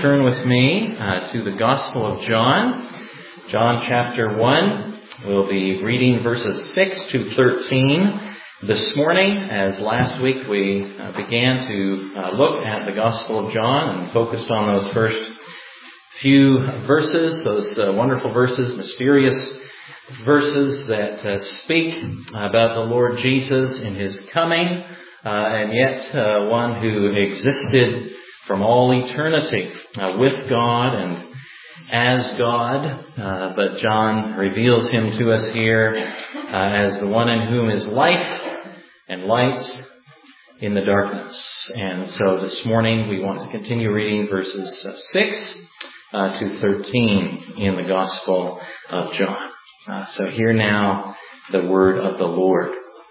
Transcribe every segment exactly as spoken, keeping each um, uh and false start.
turn with me uh, to the Gospel of John, John chapter one. We'll be reading verses six to thirteen this morning, as last week we uh, began to uh, look at the Gospel of John and focused on those first few verses, those uh, wonderful verses, mysterious verses that uh, speak about the Lord Jesus in His coming, uh, and yet uh, one who existed from all eternity uh, with God and as God, uh, but John reveals Him to us here uh, as the one in whom is life and light in the darkness. And so this morning we want to continue reading verses uh, six uh, to thirteen in the Gospel of John. Uh, so hear now the word of the Lord.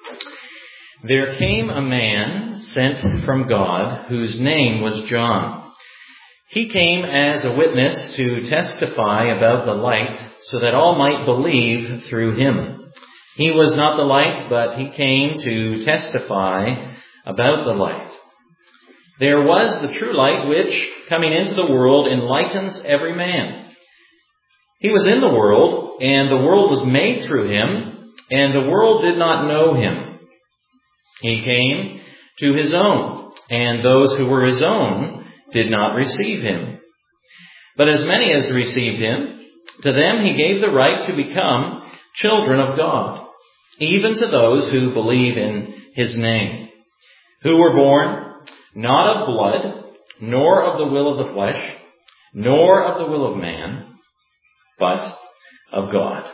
There came a man sent from God whose name was John. He came as a witness to testify about the light so that all might believe through him. He was not the light, but he came to testify about the light. There was the true light which, coming into the world, enlightens every man. He was in the world, and the world was made through him, and the world did not know him. He came to his own, and those who were his own did not receive him. But as many as received him, to them he gave the right to become children of God, even to those who believe in his name, who were born not of blood, nor of the will of the flesh, nor of the will of man, but of God.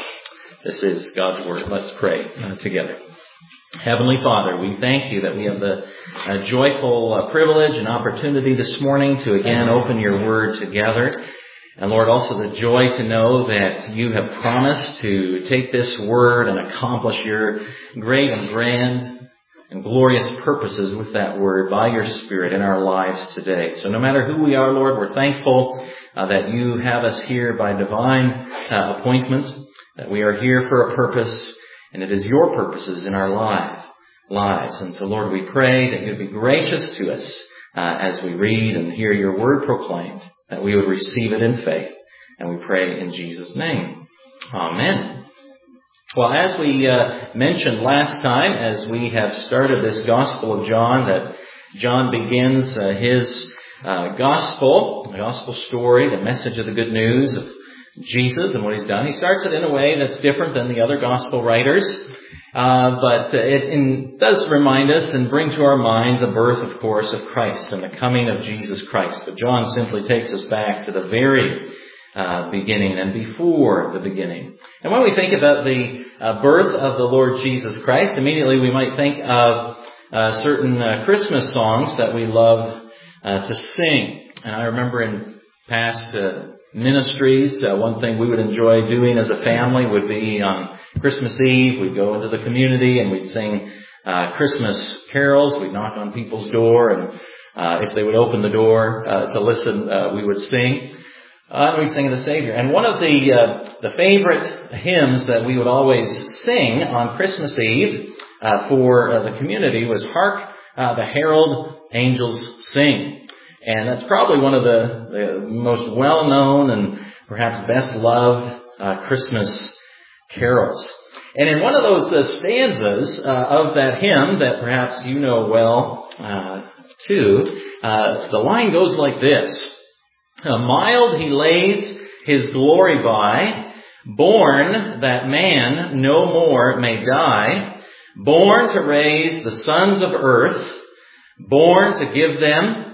This is God's word. Let's pray uh, together. Heavenly Father, we thank you that we have the uh, joyful uh, privilege and opportunity this morning to again open your word together. And Lord, also the joy to know that you have promised to take this word and accomplish your great and grand and glorious purposes with that word by your Spirit in our lives today. So no matter who we are, Lord, we're thankful uh, that you have us here by divine uh, appointment, that we are here for a purpose. And it is your purposes in our life, lives. And so, Lord, we pray that you'd be gracious to us uh, as we read and hear your word proclaimed, that we would receive it in faith. And we pray in Jesus' name. Amen. Well, as we uh, mentioned last time, as we have started this Gospel of John, that John begins uh, his uh, Gospel, the Gospel story, the message of the good news of Jesus and what he's done. He starts it in a way that's different than the other gospel writers, uh, but it in, does remind us and bring to our mind the birth, of course, of Christ and the coming of Jesus Christ. But John simply takes us back to the very uh, beginning and before the beginning. And when we think about the uh, birth of the Lord Jesus Christ, immediately we might think of uh, certain uh, Christmas songs that we love uh, to sing. And I remember in past uh, ministries, uh, one thing we would enjoy doing as a family would be on Christmas Eve, we'd go into the community and we'd sing uh, Christmas carols. We'd knock on people's door, and uh, if they would open the door uh, to listen, uh, we would sing. Uh, we'd sing of the Savior. And one of the uh, the favorite hymns that we would always sing on Christmas Eve uh, for uh, the community was "Hark uh, the Herald Angels Sing." And that's probably one of the, the most well-known and perhaps best-loved uh, Christmas carols. And in one of those uh, stanzas uh, of that hymn that perhaps you know well, uh, too, uh, the line goes like this. Mild he lays his glory by, born that man no more may die, born to raise the sons of earth, born to give them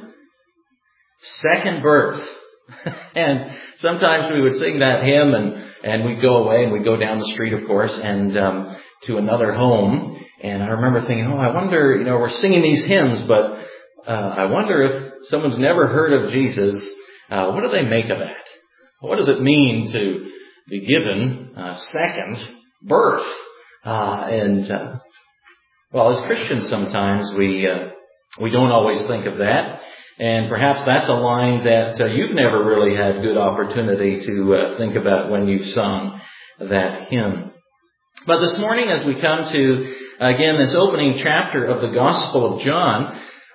second birth. And sometimes we would sing that hymn and, and we'd go away and we'd go down the street, of course, and um, to another home. And I remember thinking, oh, I wonder, you know, we're singing these hymns, but uh, I wonder if someone's never heard of Jesus, uh, what do they make of that? What does it mean to be given uh, second birth? Uh, and, uh, well, as Christians sometimes we uh, we don't always think of that. And perhaps that's a line that uh, you've never really had good opportunity to uh, think about when you sung that hymn. But this morning, as we come to, again, this opening chapter of the Gospel of John,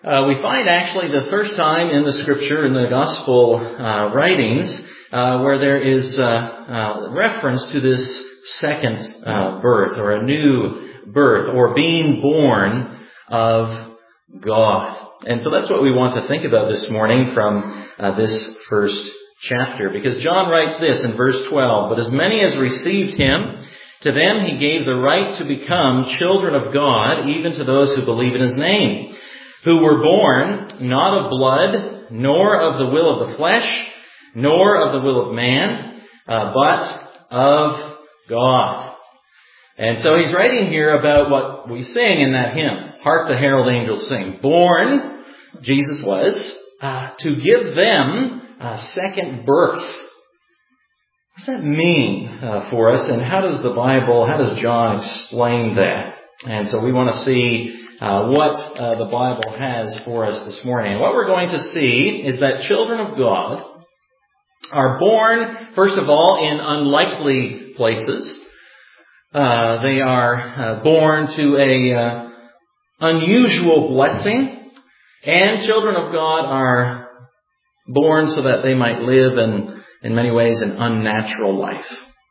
Uh, we find actually the first time in the Scripture, in the Gospel uh, writings, uh, where there is uh, uh, reference to this second uh, birth, or a new birth, or being born of God. And so that's what we want to think about this morning from uh, this first chapter. Because John writes this in verse twelve, "But as many as received him, to them he gave the right to become children of God, even to those who believe in his name, who were born not of blood, nor of the will of the flesh, nor of the will of man, uh, but of God." And so he's writing here about what we sing in that hymn, "Hark the Herald Angels Sing." Born, Jesus was, uh, to give them a second birth. What does that mean uh, for us, and how does the Bible, how does John explain that? And so we want to see uh, what uh, the Bible has for us this morning. And what we're going to see is that children of God are born, first of all, in unlikely places. Uh, they are uh, born to a uh, unusual blessing, and children of God are born so that they might live in, in many ways, an unnatural life.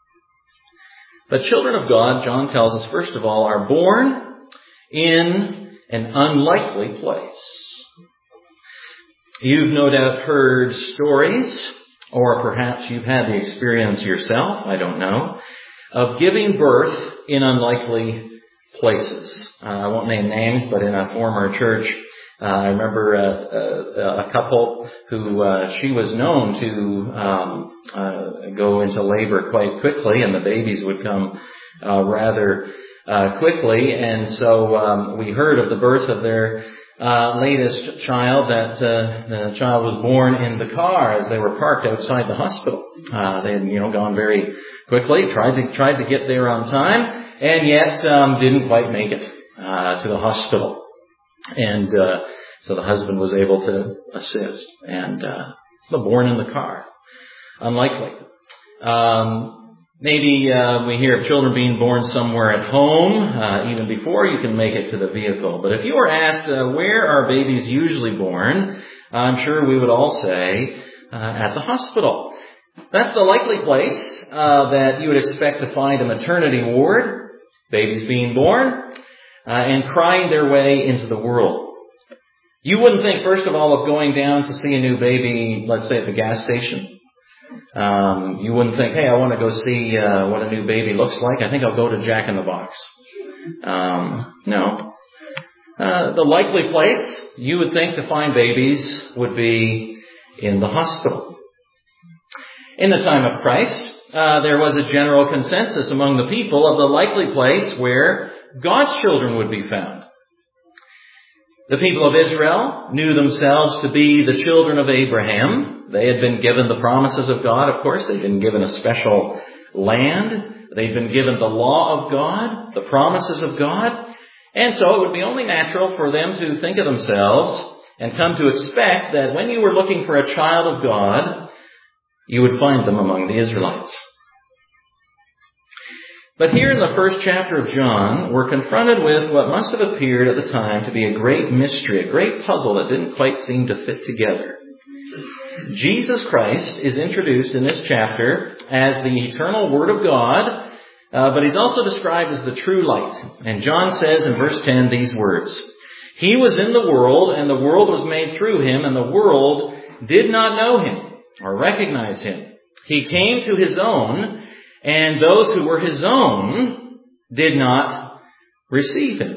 But children of God, John tells us, first of all, are born in an unlikely place. You've no doubt heard stories, or perhaps you've had the experience yourself, I don't know, of giving birth in unlikely places. Uh, I won't name names, but in a former church, uh, I remember uh, uh, a couple who uh, she was known to um, uh, go into labor quite quickly, and the babies would come uh, rather uh, quickly. And so um, we heard of the birth of their uh, latest child. That uh, the child was born in the car as they were parked outside the hospital. Uh, they had, you know, gone very quickly, tried to tried to get there on time, and yet um, didn't quite make it uh, to the hospital. And uh, so the husband was able to assist, and uh, born in the car. Unlikely. Um, maybe uh, we hear of children being born somewhere at home, uh, even before you can make it to the vehicle. But if you were asked uh, where are babies usually born, I'm sure we would all say uh, at the hospital. That's the likely place uh, that you would expect to find a maternity ward, babies being born, uh, and crying their way into the world. You wouldn't think, first of all, of going down to see a new baby, let's say at the gas station. Um, you wouldn't think, hey, I want to go see uh, what a new baby looks like. I think I'll go to Jack in the Box. Um, no. Uh, the likely place you would think to find babies would be in the hospital. In the time of Christ, uh, there was a general consensus among the people of the likely place where God's children would be found. The people of Israel knew themselves to be the children of Abraham. They had been given the promises of God, of course. They'd been given a special land. They'd been given the law of God, the promises of God. And so it would be only natural for them to think of themselves and come to expect that when you were looking for a child of God, you would find them among the Israelites. But here in the first chapter of John, we're confronted with what must have appeared at the time to be a great mystery, a great puzzle that didn't quite seem to fit together. Jesus Christ is introduced in this chapter as the eternal Word of God, uh, but he's also described as the true light. And John says in verse ten these words, "He was in the world, and the world was made through him, and the world did not know him or recognize him. He came to his own, and those who were his own did not receive him."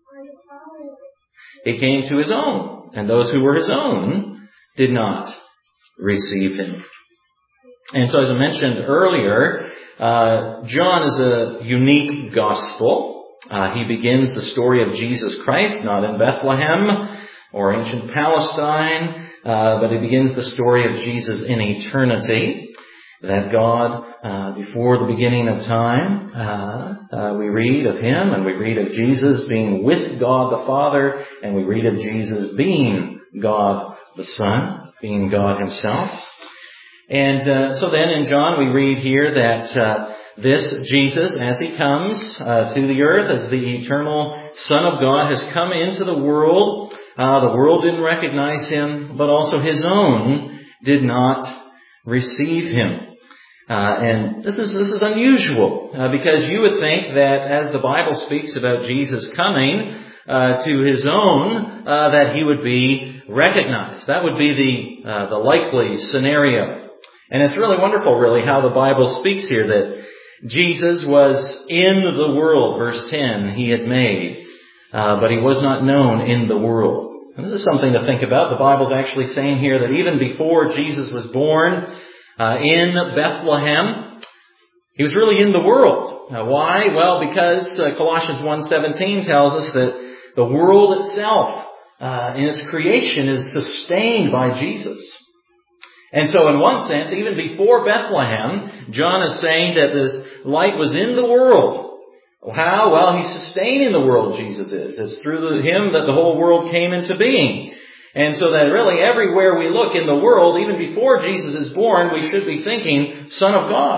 He came to his own, and those who were his own did not receive him. And so as I mentioned earlier, uh, John is a unique gospel. Uh, he begins the story of Jesus Christ, not in Bethlehem or ancient Palestine, uh, but he begins the story of Jesus in eternity. That God, uh, before the beginning of time, uh, uh, we read of him, and we read of Jesus being with God the Father, and we read of Jesus being God the Son, being God himself. And uh, so then in John we read here that uh, this Jesus, as he comes uh, to the earth as the eternal Son of God, has come into the world Uh, the world didn't recognize him, but also his own did not receive him. Uh, and this is this is unusual uh, because you would think that as the Bible speaks about Jesus coming uh, to his own, uh, that he would be recognized. That would be the uh, the likely scenario. And it's really wonderful, really, how the Bible speaks here that Jesus was in the world, verse ten, he had made, uh, but he was not known in the world. And this is something to think about. The Bible's actually saying here that even before Jesus was born, Uh, in Bethlehem, he was really in the world. Uh, why? Well, because uh, Colossians one seventeen tells us that the world itself, uh, in its creation, is sustained by Jesus. And so in one sense, even before Bethlehem, John is saying that this light was in the world. How? Well, he's sustaining the world, Jesus is. It's through the, him that the whole world came into being. And so that really everywhere we look in the world, even before Jesus is born, we should be thinking Son of God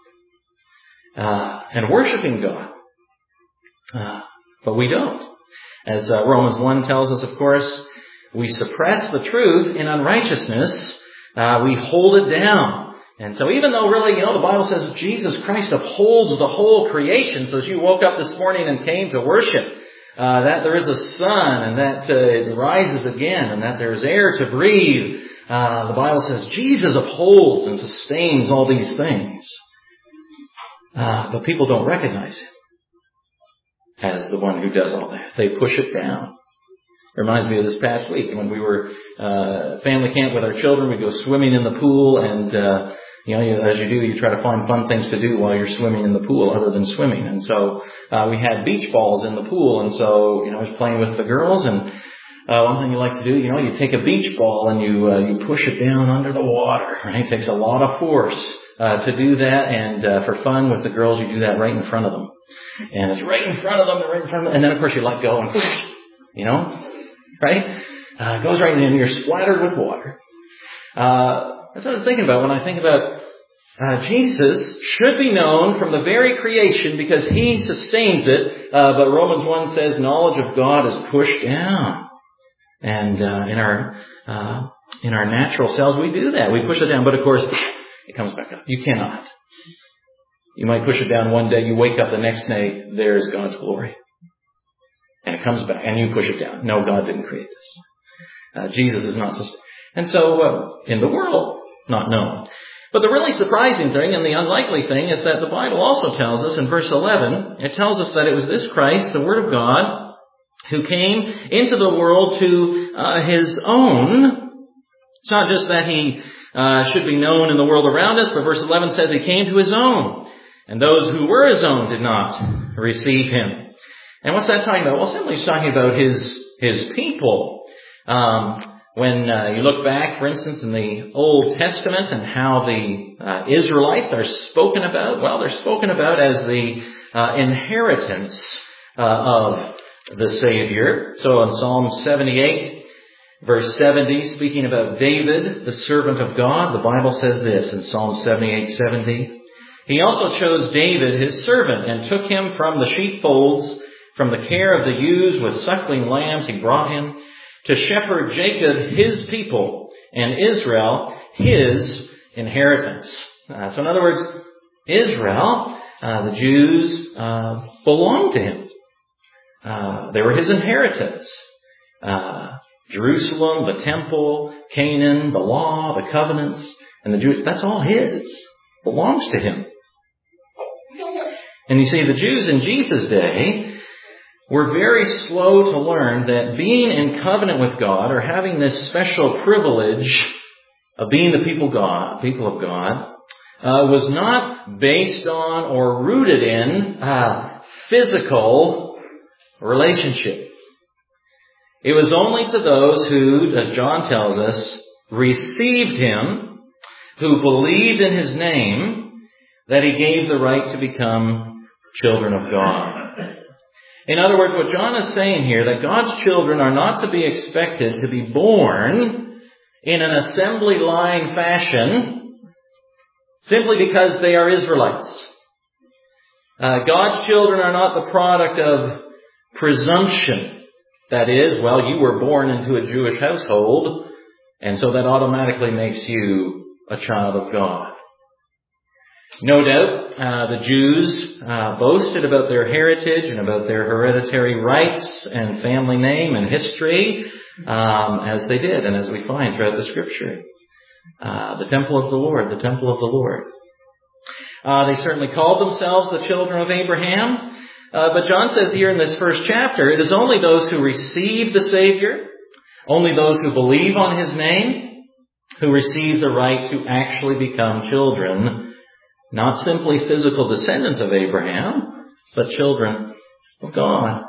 uh, and worshiping God. Uh, but we don't. As uh, Romans one tells us, of course, we suppress the truth in unrighteousness. Uh, we hold it down. And so even though really, you know, the Bible says Jesus Christ upholds the whole creation. So as you woke up this morning and came to worship, Uh, that there is a sun and that uh, it rises again and that there is air to breathe. Uh, the Bible says Jesus upholds and sustains all these things. Uh, but people don't recognize him as the one who does all that. They push it down. It reminds me of this past week when we were uh, family camp with our children. We'd go swimming in the pool and uh, You know, as you do, you try to find fun things to do while you're swimming in the pool other than swimming. And so uh, we had beach balls in the pool. And so, you know, I was playing with the girls. And uh, one thing you like to do, you know, you take a beach ball and you uh, you push it down under the water. Right? It takes a lot of force uh, to do that. And uh, for fun with the girls, you do that right in front of them. And it's right in front of them, right in front of them. And then, of course, you let go and, you know, right? Uh, it goes right in and you're splattered with water. Uh, That's what I was thinking about when I think about uh, Jesus should be known from the very creation because he sustains it. Uh, but Romans one says knowledge of God is pushed down. And uh, in our uh, in our natural selves, we do that. We push it down. But of course, it comes back up. You cannot. You might push it down one day. You wake up the next day. There's God's glory. And it comes back. And you push it down. No, God didn't create this. Uh, Jesus is not sustained. And so uh, in the world, not known. But the really surprising thing and the unlikely thing is that the Bible also tells us in verse eleven, it tells us that it was this Christ, the Word of God, who came into the world to uh, his own. It's not just that he uh, should be known in the world around us, but verse eleven says he came to his own. And those who were his own did not receive him. And what's that talking about? Well, simply it's talking about his, his people. Um, When uh, you look back, for instance, in the Old Testament and how the uh, Israelites are spoken about, well, they're spoken about as the uh, inheritance uh, of the Savior. So in Psalm seventy-eight, verse seventy, speaking about David, the servant of God, the Bible says this in Psalm seventy-eight seventy. He also chose David, his servant, and took him from the sheepfolds, from the care of the ewes with suckling lambs he brought him, to shepherd Jacob his people and Israel his inheritance. Uh, so in other words, Israel, uh, the Jews, uh, belonged to him. Uh, they were his inheritance. Uh, Jerusalem, the temple, Canaan, the law, the covenants, and the Jews, that's all his. Belongs to him. And you see, the Jews in Jesus' day were very slow to learn that being in covenant with God or having this special privilege of being the people God, people of God, uh, was not based on or rooted in uh, physical relationship. It was only to those who, as John tells us, received him, who believed in his name, that he gave the right to become children of God. In other words, what John is saying here, that God's children are not to be expected to be born in an assembly line fashion simply because they are Israelites. Uh, God's children are not the product of presumption. That is, well, you were born into a Jewish household, and so that automatically makes you a child of God. No doubt, uh, the Jews uh, boasted about their heritage and about their hereditary rights and family name and history, um, as they did, and as we find throughout the Scripture. Uh, the temple of the Lord, the temple of the Lord. Uh, they certainly called themselves the children of Abraham. Uh, but John says here in this first chapter, it is only those who receive the Savior, only those who believe on His name, who receive the right to actually become children, not simply physical descendants of Abraham, but children of God.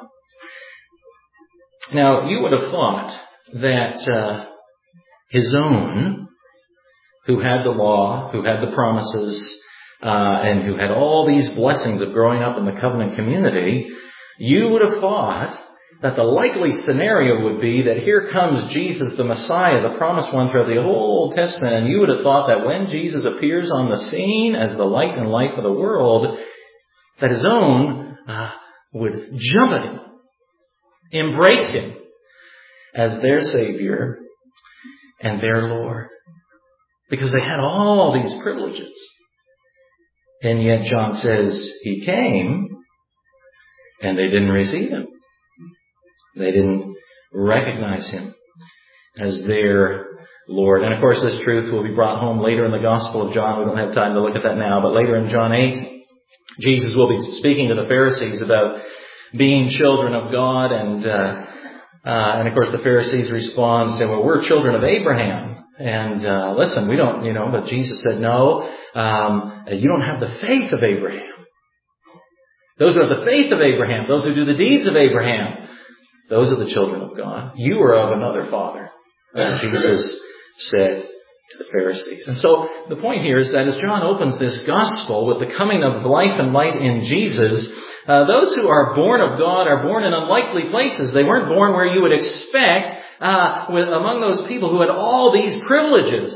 Now, you would have thought that uh, His own, who had the law, who had the promises, Uh, and who had all these blessings of growing up in the covenant community, you would have thought that the likely scenario would be that here comes Jesus, the Messiah, the promised one throughout the whole Old Testament, and you would have thought that when Jesus appears on the scene as the light and life of the world, that His own uh, would jump at Him, embrace Him as their Savior and their Lord, because they had all these privileges. And yet John says He came, and they didn't receive Him. They didn't recognize Him as their Lord. And of course this truth will be brought home later in the Gospel of John. We don't have time to look at that now, but later in John eight, Jesus will be speaking to the Pharisees about being children of God. And, uh, uh, and of course the Pharisees respond, saying, well, we're children of Abraham. And uh, listen, we don't, you know, but Jesus said, no, um, you don't have the faith of Abraham. Those are the faith of Abraham. Those who do the deeds of Abraham. Those are the children of God. You are of another father, as Jesus said to the Pharisees. And so the point here is that as John opens this gospel with the coming of life and light in Jesus, uh, those who are born of God are born in unlikely places. They weren't born where you would expect, uh, with, among those people who had all these privileges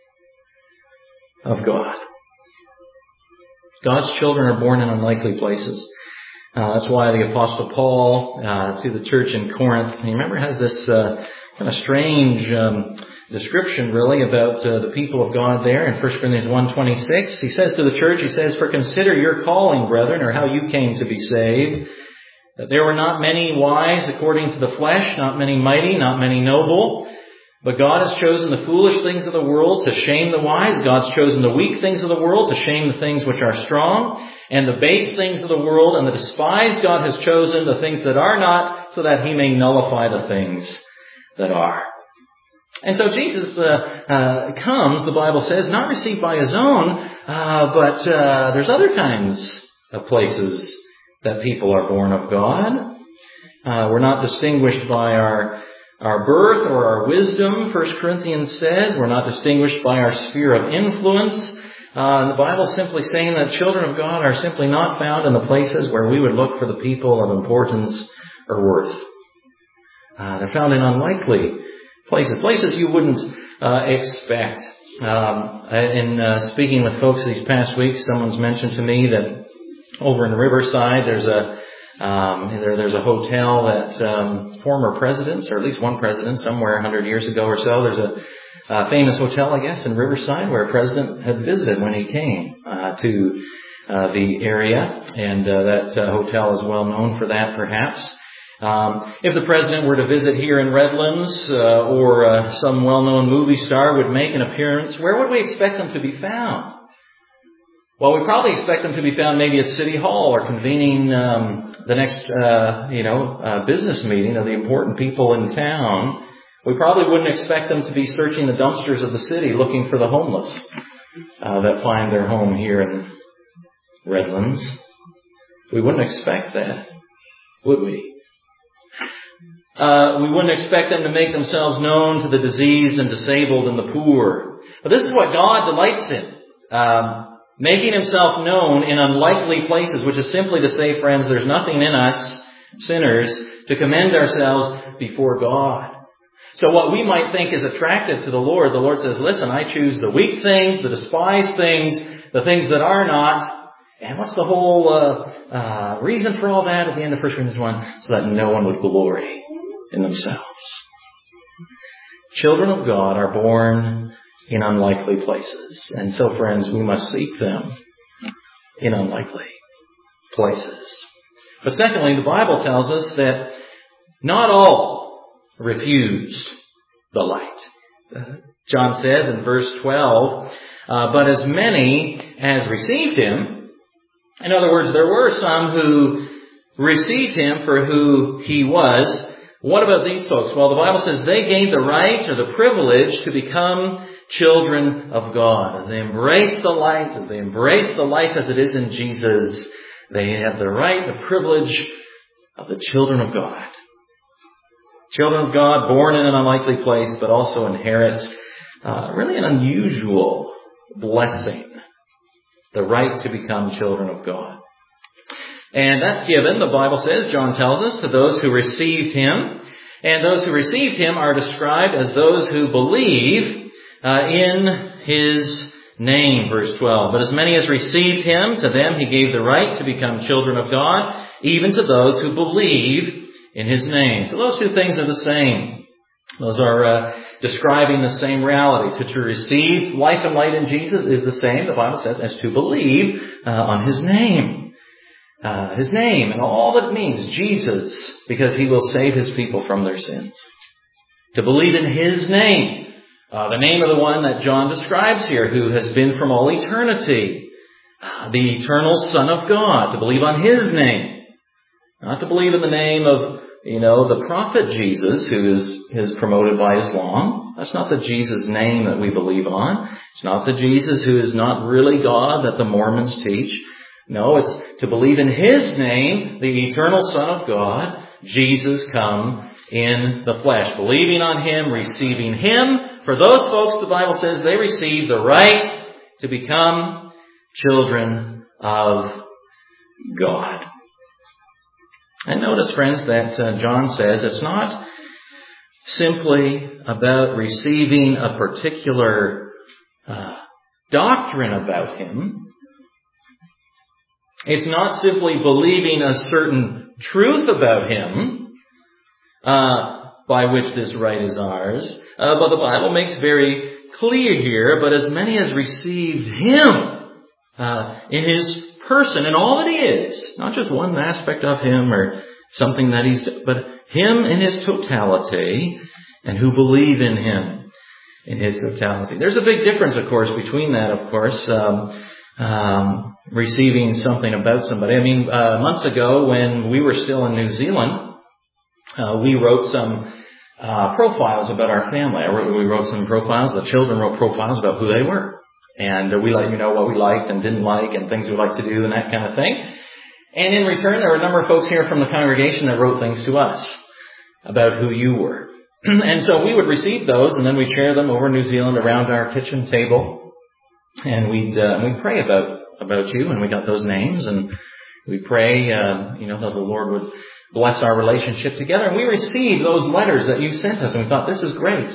of God. God's children are born in unlikely places. Uh, that's why the Apostle Paul, uh, to the church in Corinth, you remember, has this uh, kind of strange um, description, really, about uh, the people of God there in First Corinthians one twenty-six. He says to the church, he says, for consider your calling, brethren, or how you came to be saved, that there were not many wise according to the flesh, not many mighty, not many noble. But God has chosen the foolish things of the world to shame the wise. God's chosen the weak things of the world to shame the things which are strong. And the base things of the world and the despised God has chosen the things that are not, so that He may nullify the things that are. And so Jesus uh, uh, comes, the Bible says, not received by His own, uh, but uh, there's other kinds of places that people are born of God. Uh, we're not distinguished by our Our birth or our wisdom, First Corinthians says. We're not distinguished by our sphere of influence. Uh, and the Bible is simply saying that children of God are simply not found in the places where we would look for the people of importance or worth. Uh, they're found in unlikely places, places you wouldn't uh, expect. Um, in uh, speaking with folks these past weeks, someone's mentioned to me that over in Riverside, there's a Um, there, there's a hotel that um, former presidents, or at least one president somewhere a hundred years ago or so, there's a, a famous hotel, I guess, in Riverside where a president had visited when he came uh, to uh, the area. And uh, that uh, hotel is well known for that, perhaps. Um, if the president were to visit here in Redlands, uh, or uh, some well-known movie star would make an appearance, where would we expect them to be found? Well, we probably expect them to be found maybe at City Hall or convening um, the next, uh, you know, uh, business meeting of the important people in town. We probably wouldn't expect them to be searching the dumpsters of the city looking for the homeless uh, that find their home here in Redlands. We wouldn't expect that, would we? Uh, we wouldn't expect them to make themselves known to the diseased and disabled and the poor. But this is what God delights in. Um, Making Himself known in unlikely places, which is simply to say, friends, there's nothing in us, sinners, to commend ourselves before God. So what we might think is attractive to the Lord, the Lord says, listen, I choose the weak things, the despised things, the things that are not. And what's the whole uh, uh, reason for all that at the end of First Corinthians one? So that no one would glory in themselves. Children of God are born in unlikely places. And so, friends, we must seek them in unlikely places. But secondly, the Bible tells us that not all refused the light. John said in verse twelve, uh, but as many as received him, in other words, there were some who received him for who he was. What about these folks? Well, the Bible says they gained the right or the privilege to become children of God. As they embrace the light, as they embrace the life as it is in Jesus, they have the right, the privilege of the children of God. Children of God, born in an unlikely place, but also inherit uh, really an unusual blessing. The right to become children of God. And that's given, the Bible says, John tells us, to those who received him. And those who received him are described as those who believe uh, in his name, verse twelve. But as many as received him, to them he gave the right to become children of God, even to those who believe in his name. So those two things are the same. Those are uh, describing the same reality. To, to receive life and light in Jesus is the same, the Bible says, as to believe uh, on his name. Uh, his name and all that it means, Jesus, because he will save his people from their sins. To believe in his name, uh, the name of the one that John describes here, who has been from all eternity, uh, the eternal Son of God. To believe on his name. Not to believe in the name of, you know, the prophet Jesus, who is, is promoted by Islam. That's not the Jesus name that we believe on. It's not the Jesus who is not really God that the Mormons teach. No, it's to believe in his name, the eternal Son of God, Jesus come in the flesh. Believing on him, receiving him. For those folks, the Bible says, they receive the right to become children of God. And notice, friends, that uh, John says it's not simply about receiving a particular uh, doctrine about him. It's not simply believing a certain truth about him, uh, by which this right is ours. Uh, but the Bible makes very clear here, but as many as received him, uh, in his person and all that he is, not just one aspect of him or something that he's, but him in his totality, and who believe in him in his totality. There's a big difference, of course, between that, of course, um, um, receiving something about somebody. I mean, uh, months ago when we were still in New Zealand, uh, we wrote some uh, profiles about our family. I wrote, we wrote some profiles. The children wrote profiles about who they were. And uh, we let you know what we liked and didn't like and things we liked to do and that kind of thing. And in return, there were a number of folks here from the congregation that wrote things to us about who you were. And so we would receive those, and then we'd share them over New Zealand around our kitchen table. And we'd, uh, we'd pray about, about you, and we got those names, and we'd pray, uh, you know, that the Lord would bless our relationship together. And we received those letters that you sent us, and we thought, this is great.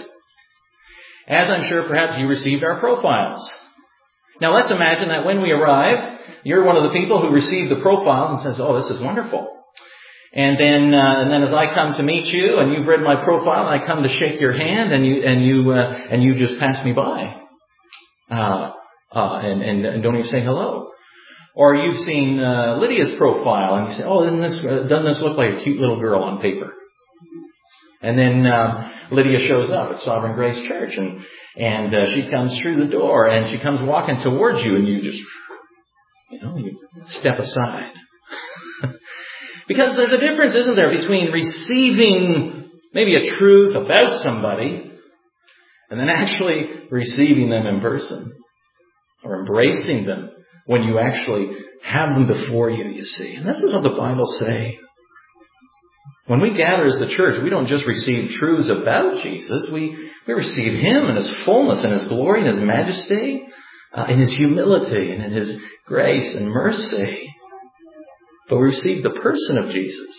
As I'm sure perhaps you received our profiles. Now let's imagine that when we arrive, you're one of the people who received the profile and says, oh, this is wonderful. And then, uh, and then as I come to meet you, and you've read my profile, and I come to shake your hand, and you, and you, uh, and you just pass me by. Uh, Uh, and, and, and don't even say hello. Or you've seen uh, Lydia's profile and you say, oh, isn't this, uh, doesn't this look like a cute little girl on paper? And then uh, Lydia shows up at Sovereign Grace Church, and and uh, she comes through the door, and she comes walking towards you, and you just, you know, you step aside. Because there's a difference, isn't there, between receiving maybe a truth about somebody and then actually receiving them in person. Or embracing them when you actually have them before you, you see. And this is what the Bible says. When we gather as the church, we don't just receive truths about Jesus. We, we receive him in his fullness, in his glory, in his majesty, uh, in his humility, and in his grace and mercy. But we receive the person of Jesus.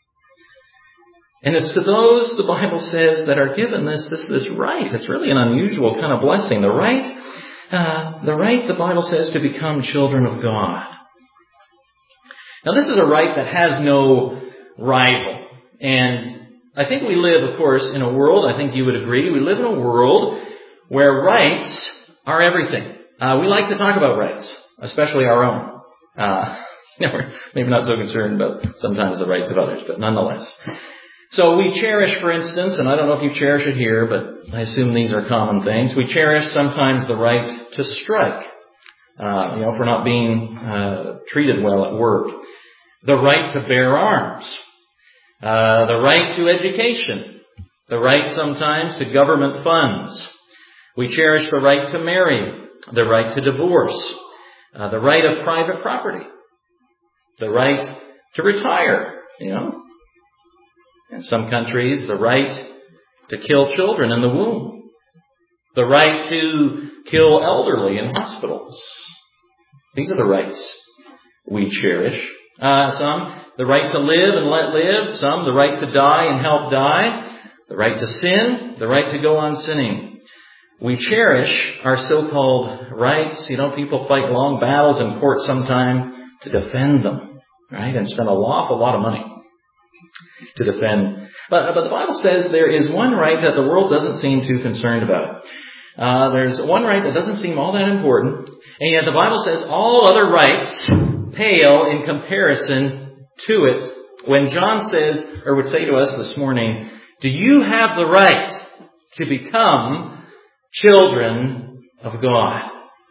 And it's to those, the Bible says, that are given this, this, this right. It's really an unusual kind of blessing. The right Uh, the right, the Bible says, to become children of God. Now, this is a right that has no rival. And I think we live, of course, in a world, I think you would agree, we live in a world where rights are everything. Uh, we like to talk about rights, especially our own. Uh, you know, we're maybe not so concerned about sometimes the rights of others, but nonetheless. So we cherish, for instance, and I don't know if you cherish it here, but I assume these are common things. We cherish sometimes the right to strike, uh, you know, for not being uh, treated well at work. The right to bear arms. Uh, the right to education. The right sometimes to government funds. We cherish the right to marry. The right to divorce. Uh, the right of private property. The right to retire, you know. In some countries, the right to kill children in the womb. The right to kill elderly in hospitals. These are the rights we cherish. Uh, some, the right to live and let live. Some, the right to die and help die. The right to sin. The right to go on sinning. We cherish our so-called rights. You know, people fight long battles in court sometime to defend them, right? And spend an awful lot of money to defend. But, but the Bible says there is one right that the world doesn't seem too concerned about. Uh, there's one right that doesn't seem all that important. And yet the Bible says all other rights pale in comparison to it. When John says, or would say to us this morning, do you have the right to become children of God?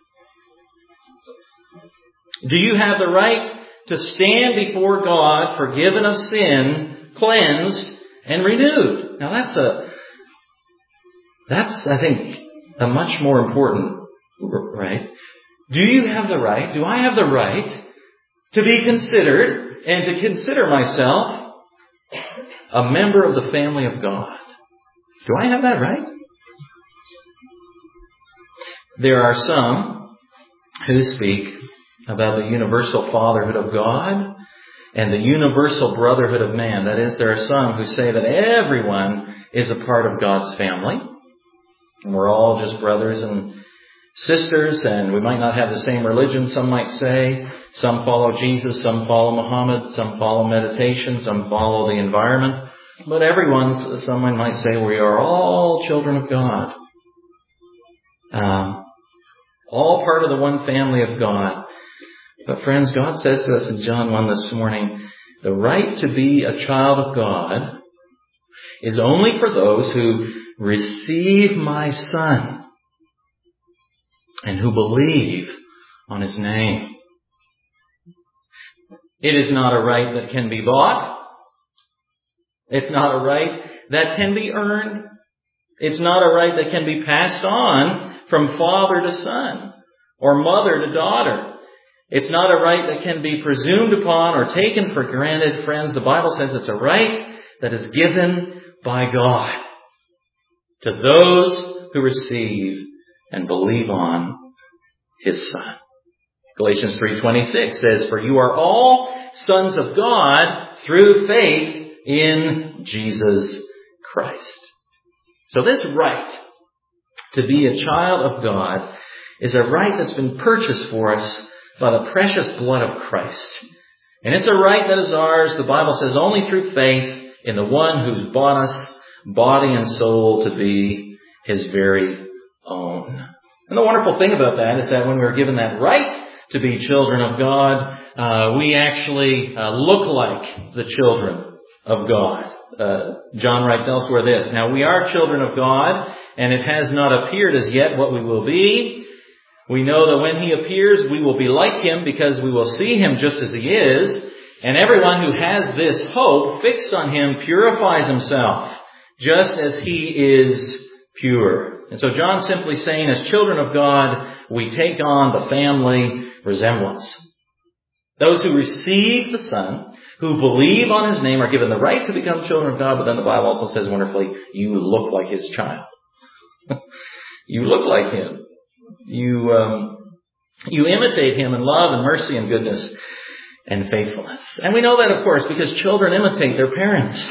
Do you have the right to stand before God, forgiven of sin, cleansed, and renewed? Now that's a, that's, I think, a much more important, right? Do you have the right, do I have the right to be considered and to consider myself a member of the family of God? Do I have that right? There are some who speak about the universal fatherhood of God and the universal brotherhood of man. That is, there are some who say that everyone is a part of God's family. And we're all just brothers and sisters, and we might not have the same religion, some might say. Some follow Jesus, some follow Muhammad, some follow meditation, some follow the environment. But everyone, someone might say, we are all children of God. Um, all part of the one family of God. But friends, God says to us in John one this morning, the right to be a child of God is only for those who receive my Son and who believe on His name. It is not a right that can be bought. It's not a right that can be earned. It's not a right that can be passed on from father to son or mother to daughter. It's not a right that can be presumed upon or taken for granted. Friends, the Bible says it's a right that is given by God to those who receive and believe on His Son. Galatians three twenty-six says, for you are all sons of God through faith in Jesus Christ. So this right to be a child of God is a right that's been purchased for us by the precious blood of Christ. And it's a right that is ours, the Bible says, only through faith in the one who's bought us body and soul to be His very own. And the wonderful thing about that is that when we're given that right to be children of God, uh, we actually uh, look like the children of God. Uh, John writes elsewhere this, now we are children of God, and it has not appeared as yet what we will be. We know that when He appears, we will be like Him because we will see Him just as He is. And everyone who has this hope fixed on Him purifies himself just as He is pure. And so John's simply saying, as children of God, we take on the family resemblance. Those who receive the Son, who believe on His name, are given the right to become children of God. But then the Bible also says wonderfully, you look like His child. You look like Him. You um, you imitate Him in love and mercy and goodness and faithfulness. And we know that, of course, because children imitate their parents.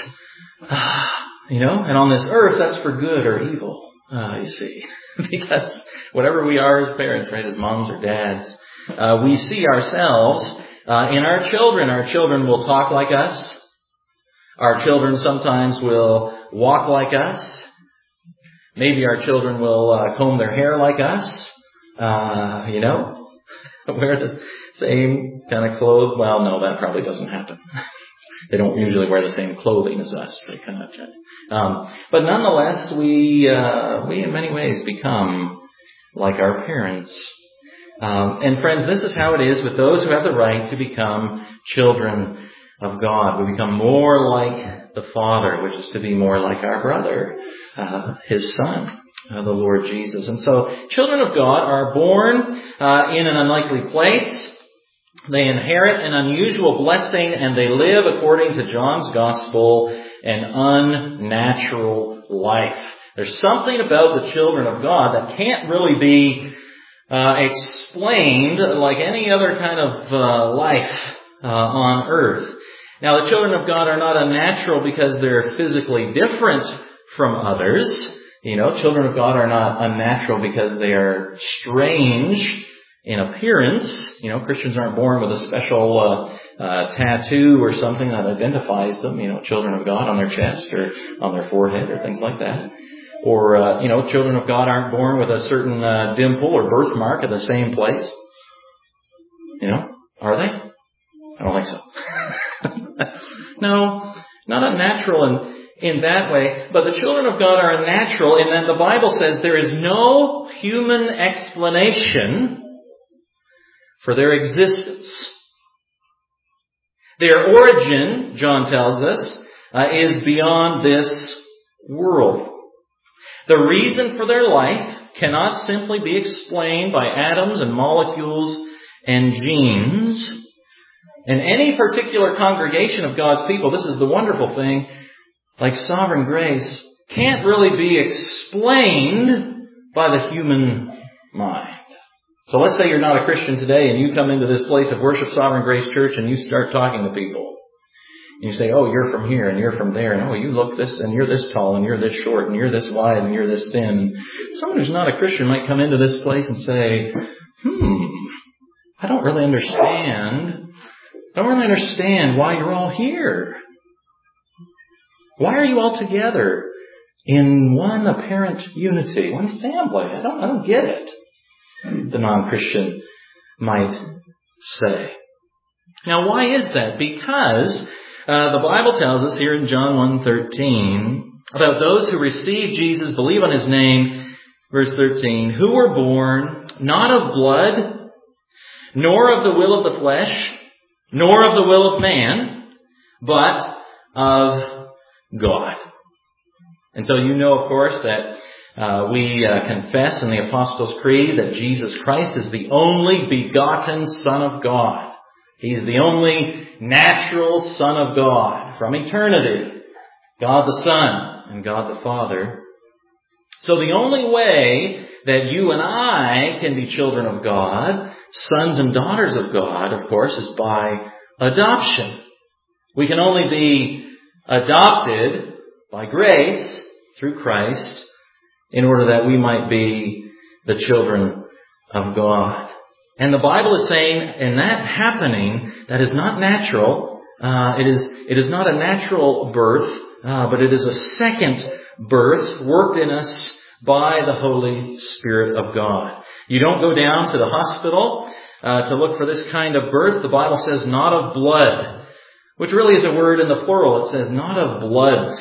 You know, and on this earth, that's for good or evil, uh, you see. Because whatever we are as parents, right, as moms or dads, uh, we see ourselves uh, in our children. Our children will talk like us. Our children sometimes will walk like us. Maybe our children will uh, comb their hair like us. Uh, you know, wear the same kind of clothes. Well, no, that probably doesn't happen. They don't usually wear the same clothing as us. They kind of, um, but nonetheless, we uh, we in many ways become like our parents. Um, and friends, this is how it is with those who have the right to become children of God. We become more like the Father, which is to be more like our brother, uh, His Son, uh, the Lord Jesus. And so, children of God are born uh, in an unlikely place. They inherit an unusual blessing, and they live, according to John's Gospel, an unnatural life. There's something about the children of God that can't really be uh, explained like any other kind of uh, life uh, on earth. Now, the children of God are not unnatural because they're physically different from others. You know, children of God are not unnatural because they are strange in appearance. You know, Christians aren't born with a special uh, uh, tattoo or something that identifies them, you know, children of God on their chest or on their forehead or things like that. Or, uh, you know, children of God aren't born with a certain uh, dimple or birthmark at the same place. You know, are they? I don't think so. No, not unnatural in, in that way. But the children of God are unnatural in that the Bible says there is no human explanation for their existence. Their origin, John tells us, uh, is beyond this world. The reason for their life cannot simply be explained by atoms and molecules and genes. And any particular congregation of God's people, this is the wonderful thing, like sovereign grace, can't really be explained by the human mind. So let's say you're not a Christian today and you come into this place of worship, Sovereign Grace Church, and you start talking to people. And you say, oh, you're from here and you're from there, and oh, you look this, and you're this tall, and you're this short, and you're this wide, and you're this thin. And someone who's not a Christian might come into this place and say, hmm, I don't really understand. I don't really understand why you're all here. Why are you all together in one apparent unity, one family? I don't, I don't get it. The non-Christian might say. Now, why is that? Because uh, the Bible tells us here in John one thirteen about those who receive Jesus, believe on His name, verse thirteen, who were born not of blood, nor of the will of the flesh, nor of the will of man, but of God. And so you know, of course, that uh, we uh, confess in the Apostles' Creed that Jesus Christ is the only begotten Son of God. He's the only natural Son of God from eternity. God the Son and God the Father. So the only way that you and I can be children of God, sons and daughters of God, of course, is by adoption. We can only be adopted by grace through Christ in order that we might be the children of God. And the Bible is saying in that happening, that is not natural. Uh, it is, it is not a natural birth, uh, but it is a second birth worked in us by the Holy Spirit of God. You don't go down to the hospital uh, to look for this kind of birth. The Bible says not of blood, which really is a word in the plural. It says not of bloods.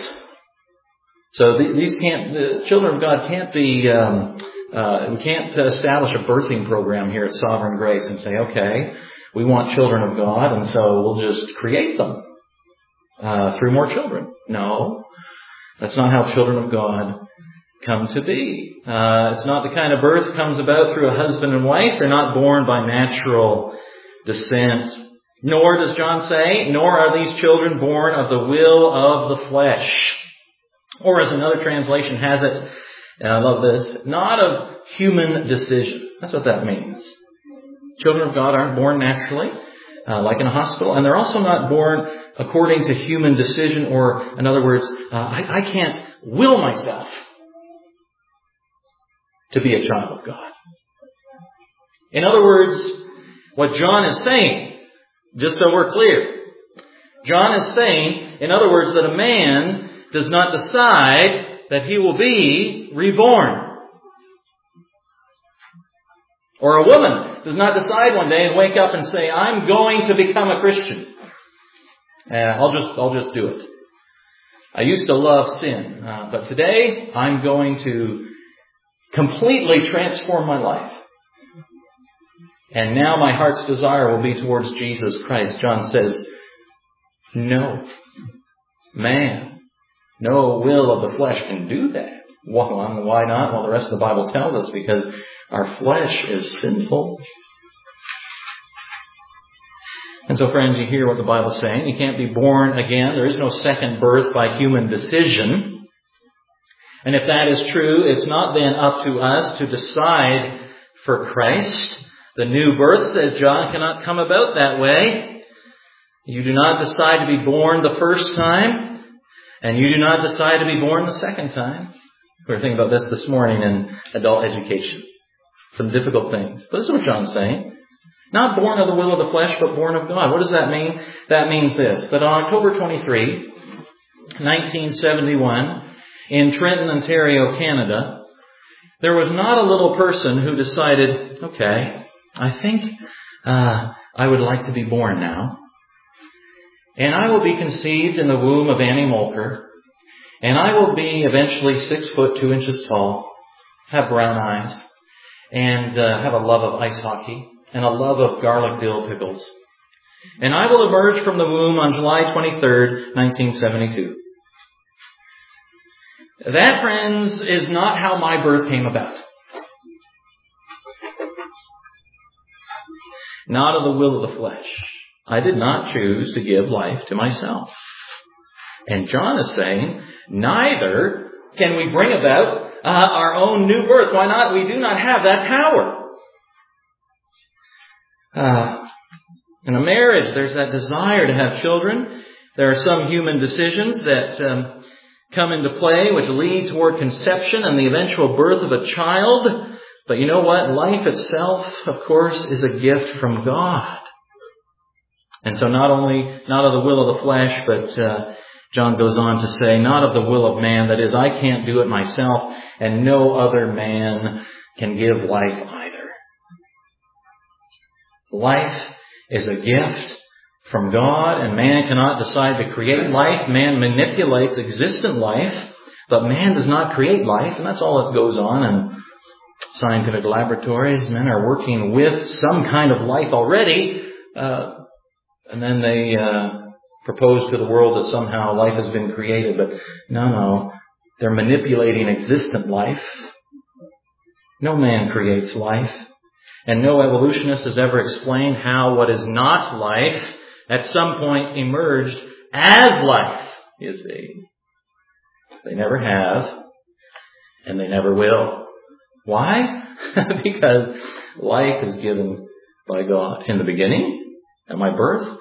So these can't, the children of God can't be, um, uh, we can't establish a birthing program here at Sovereign Grace and say, okay, we want children of God, and so we'll just create them uh, through more children. No, that's not how children of God come to be. Uh, it's not the kind of birth that comes about through a husband and wife. They're not born by natural descent. Nor does John say, nor are these children born of the will of the flesh. Or as another translation has it, and I love this, not of human decision. That's what that means. Children of God aren't born naturally, uh, like in a hospital, and they're also not born according to human decision, or in other words, uh, I, I can't will myself to be a child of God. In other words, what John is saying, just so we're clear, John is saying, in other words, that a man does not decide that he will be reborn. Or a woman does not decide one day and wake up and say, I'm going to become a Christian. Uh, I'll just, I'll just do it. I used to love sin, uh, but today I'm going to completely transform my life. And now my heart's desire will be towards Jesus Christ. John says, no. Man, no will of the flesh can do that. Well, why not? Well, the rest of the Bible tells us because our flesh is sinful. And so, friends, you hear what the Bible is saying. You can't be born again. There is no second birth by human decision. And if that is true, it's not then up to us to decide for Christ. The new birth, says John, cannot come about that way. You do not decide to be born the first time, and you do not decide to be born the second time. We were thinking about this this morning in adult education. Some difficult things. But this is what John's saying. Not born of the will of the flesh, but born of God. What does that mean? That means this, that on October twenty-third, nineteen seventy-one, in Trenton, Ontario, Canada, there was not a little person who decided, okay, I think uh, I would like to be born now. And I will be conceived in the womb of Annie Mulker. And I will be eventually six foot two inches tall, have brown eyes, and uh, have a love of ice hockey, and a love of garlic dill pickles. And I will emerge from the womb on July twenty-third, nineteen seventy-two. That, friends, is not how my birth came about. Not of the will of the flesh. I did not choose to give life to myself. And John is saying, neither can we bring about uh, our own new birth. Why not? We do not have that power. Uh, in a marriage, there's that desire to have children. There are some human decisions that um, come into play which lead toward conception and the eventual birth of a child. But you know what? Life itself, of course, is a gift from God. And so not only, not of the will of the flesh, but uh, John goes on to say, not of the will of man. That is, I can't do it myself, and no other man can give life either. Life is a gift from God, and man cannot decide to create life. Man manipulates existent life, but man does not create life, and that's all that goes on in scientific laboratories. Men are working with some kind of life already, uh, and then they uh, propose to the world that somehow life has been created. But no, no, they're manipulating existent life. No man creates life. And no evolutionist has ever explained how what is not life at some point emerged as life, you see. They never have, and they never will. Why? Because life is given by God in the beginning, at my birth,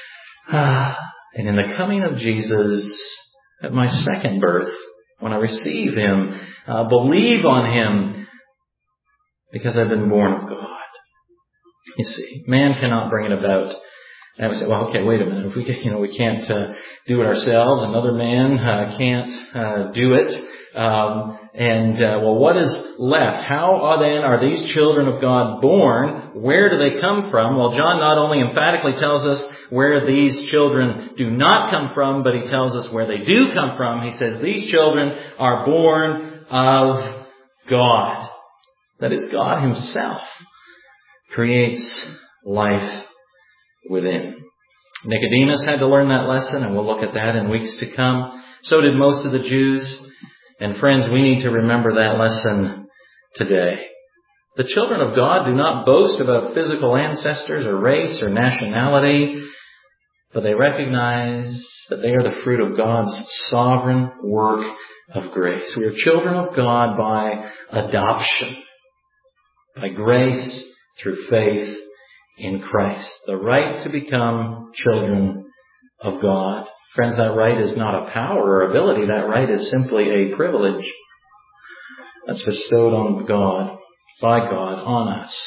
and in the coming of Jesus at my second birth, when I receive Him, uh, believe on Him, because I've been born of God. You see, man cannot bring it about. And we say, well, okay, wait a minute. If we, you know, we can't uh, do it ourselves. Another man uh, can't uh, do it. Um, and uh, well, what is left? How are then are these children of God born? Where do they come from? Well, John not only emphatically tells us where these children do not come from, but he tells us where they do come from. He says these children are born of God. That is, God Himself creates life within. Nicodemus had to learn that lesson, and we'll look at that in weeks to come. So did most of the Jews. And friends, we need to remember that lesson today. The children of God do not boast about physical ancestors or race or nationality, but they recognize that they are the fruit of God's sovereign work of grace. We are children of God by adoption, by grace through faith in Christ. The right to become children of God. Friends, that right is not a power or ability. That right is simply a privilege that's bestowed on God, by God, on us.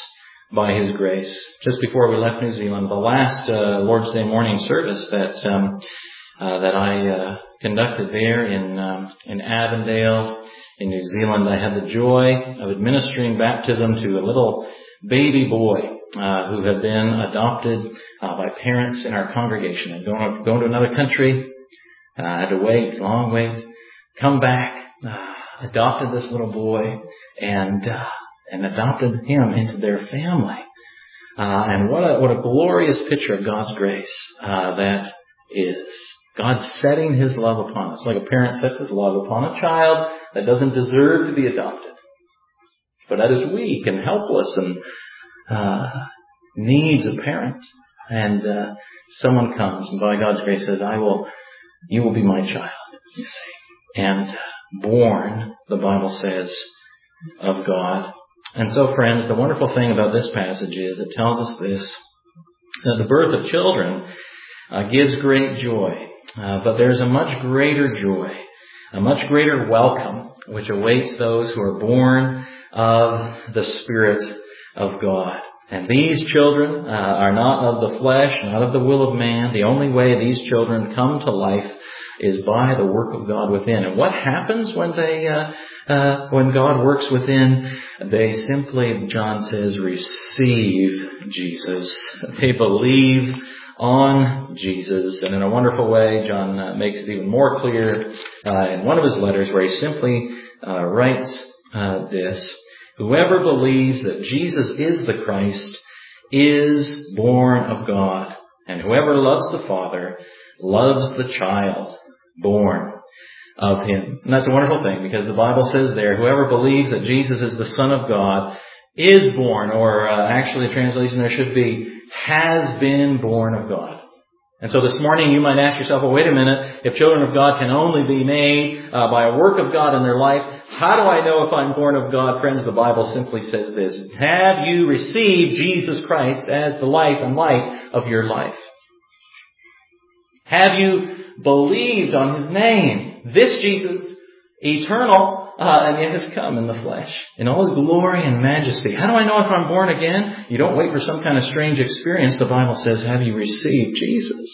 by His grace. Just before we left New Zealand, the last uh, Lord's Day morning service that um, uh, that I uh, conducted there in um, in Avondale, in New Zealand, I had the joy of administering baptism to a little baby boy uh, who had been adopted uh, by parents in our congregation. I'd gone, gone to another country. Uh, I had to wait, long wait, come back, uh, adopted this little boy, and uh, and adopted him into their family. Uh, and what a what a glorious picture of God's grace uh, that is. God setting His love upon us, like a parent sets his love upon a child that doesn't deserve to be adopted, but that is weak and helpless and uh, needs a parent. And uh, someone comes and by God's grace says, I will, you will be my child, you see. And born, the Bible says, of God. And so, friends, the wonderful thing about this passage is it tells us this, that the birth of children uh, gives great joy. Uh, but there's a much greater joy, a much greater welcome, which awaits those who are born of the Spirit of God. And these children uh, are not of the flesh, not of the will of man. The only way these children come to life is by the work of God within. And what happens when they, uh, uh, when God works within? They simply, John says, receive Jesus. They believe on Jesus. And in a wonderful way, John uh, makes it even more clear uh, in one of his letters where he simply uh, writes uh, this. Whoever believes that Jesus is the Christ is born of God. And whoever loves the Father loves the child born of Him. And that's a wonderful thing because the Bible says there, whoever believes that Jesus is the Son of God is born, or uh, actually the translation there should be, has been born of God. And so this morning you might ask yourself, well, wait a minute, if children of God can only be made uh, by a work of God in their life, how do I know if I'm born of God? Friends, the Bible simply says this: have you received Jesus Christ as the life and light of your life? Have you believed on His name? This Jesus, eternal, uh, and yet has come in the flesh, in all His glory and majesty. How do I know if I'm born again? You don't wait for some kind of strange experience. The Bible says, have you received Jesus?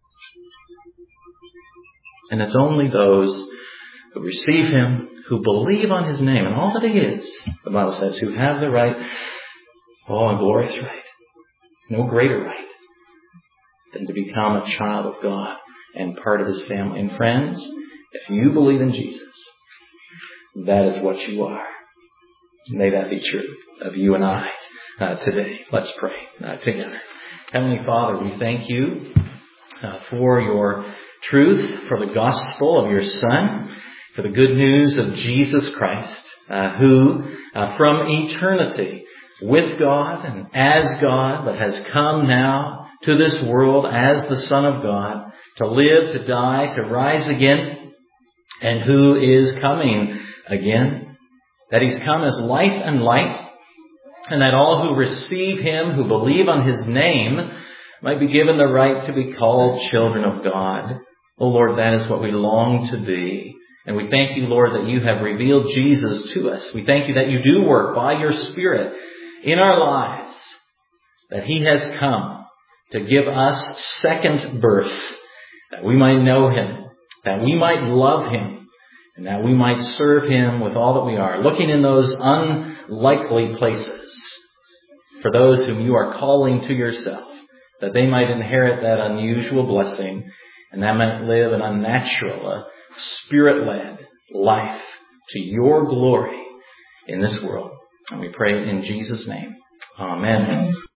And it's only those who receive Him, who believe on His name and all that He is, the Bible says, who have the right, oh, a glorious right, no greater right than to become a child of God and part of His family. And friends, if you believe in Jesus, that is what you are. May that be true of you and I uh, today. Let's pray uh, together. Heavenly Father, we thank You uh, for Your truth, for the gospel of Your Son, for the good news of Jesus Christ, uh, who uh, from eternity with God and as God, but has come now to this world as the Son of God, to live, to die, to rise again, and who is coming again, that He's come as life and light, and that all who receive Him, who believe on His name, might be given the right to be called children of God. Oh Lord, that is what we long to be. And we thank You, Lord, that You have revealed Jesus to us. We thank You that You do work by Your Spirit in our lives, that He has come to give us second birth, that we might know Him, that we might love Him, and that we might serve Him with all that we are, looking in those unlikely places for those whom You are calling to Yourself, that they might inherit that unusual blessing and that might live an unnatural, uh, Spirit-led life to Your glory in this world. And we pray in Jesus' name. Amen.